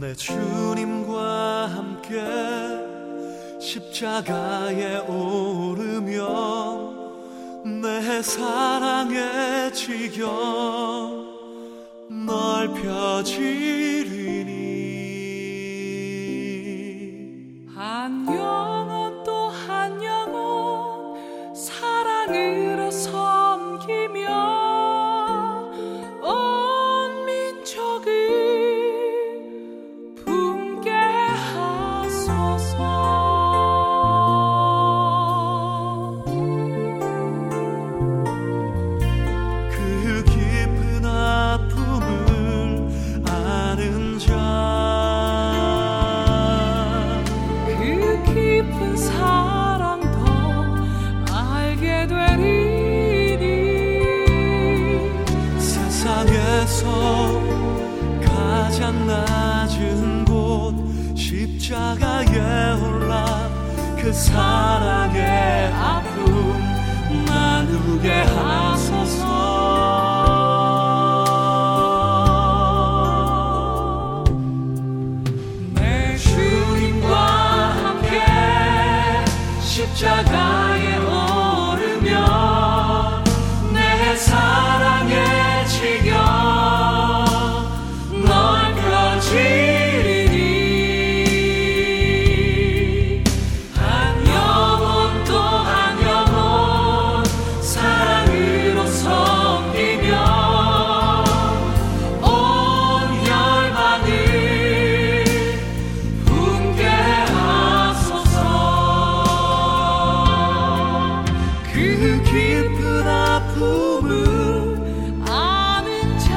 내 주님과 함께 십자가에 오르면 내 사랑의 지경 넓혀지리니 한 영혼 또 한 영혼 사랑으로 섬기며 온 민족을 품게 하소서. 그 깊은 아픔을 아는 자, 그 깊은 사랑도 알게 되리니 세상에서 가장 낮은 곳 십자가에 올라 그 사랑의 아픔 나누게 하소서. 내 주님과 함께 십자가에 오르면 내 사랑의 지경 넓혀지리니 한 영혼 또 한 영혼 사랑으로 섬기며 온 열방을 품게 하소서. 그 깊은 아픔을 아는 자,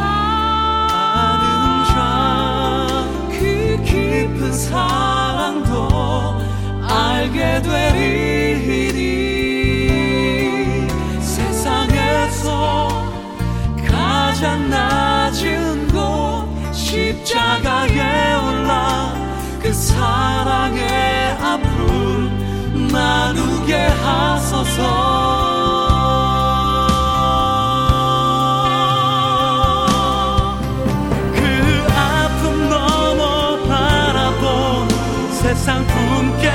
그 깊은 사랑도 알게 되리니 세상에서 가장 낮은 곳 십자가에 올라 그 사랑의 아픔 나누게 하소서. 그 아픔 넘어 바라본 세상 품게